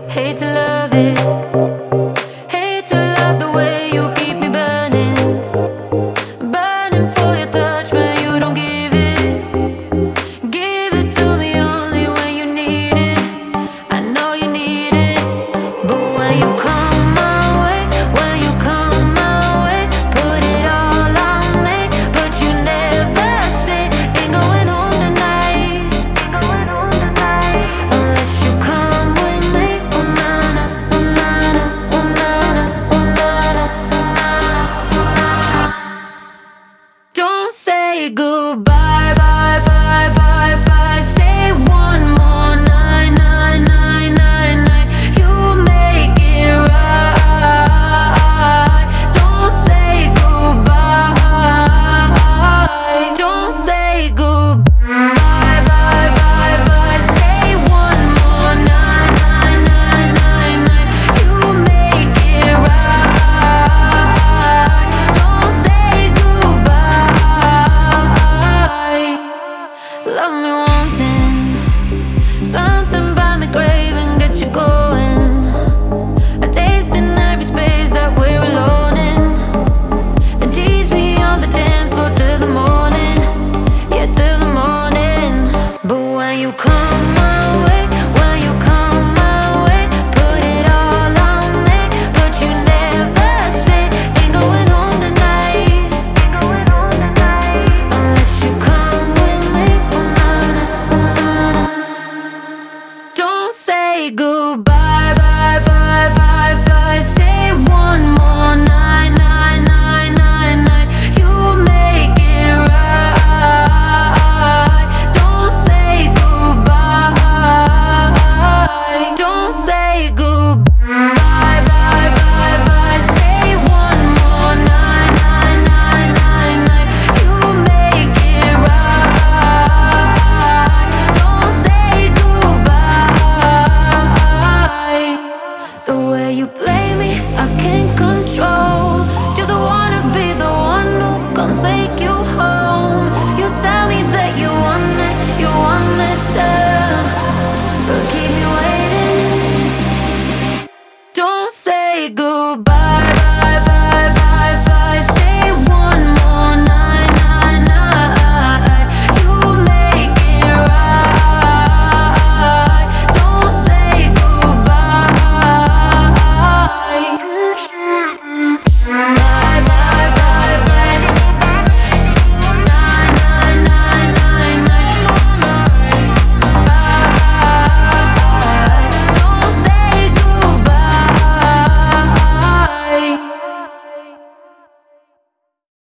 Hate to love it, hate to love the way you keep me burning, burning for your touch, but you don't give it. Give it to me only when you need it. I know you need it, but when you come my way, when you come my way, put it all on me, but you never stay. Ain't going home tonight, unless you come with me. Oh na na, oh na na, oh na na, oh na na, oh na na, oh na na. Don't say goodbye, bye, bye, bye, bye. Stay one more night, night, night, night, night. You make it right. Don't say goodbye. Don't say goodbye, bye, bye, bye. Stay one more night, night, night, night, night. You make it right. Don't say goodbye. Love me wanting, something about me craving, get you going. A taste in every space that we're alone in. Then tease me on the dance floor till the morning, yeah, till the morning. But when you come my way, when you come my way, put it all on me, but you never stay. Ain't going home tonight, unless you come with me. Oh na na, oh na na. Don't say goodbye, bye, bye, bye, bye. Stay one more night, night, night, night, night. You make it right. Don't say goodbye. Don't say goodbye, bye, bye, bye. Stay one more night, night, night, night, night. You make it right. Don't say goodbye. The way you play me, I can't control. Just wanna be the one who can take you home. You tell me that you want it too, but keep me waiting. Don't say goodbye.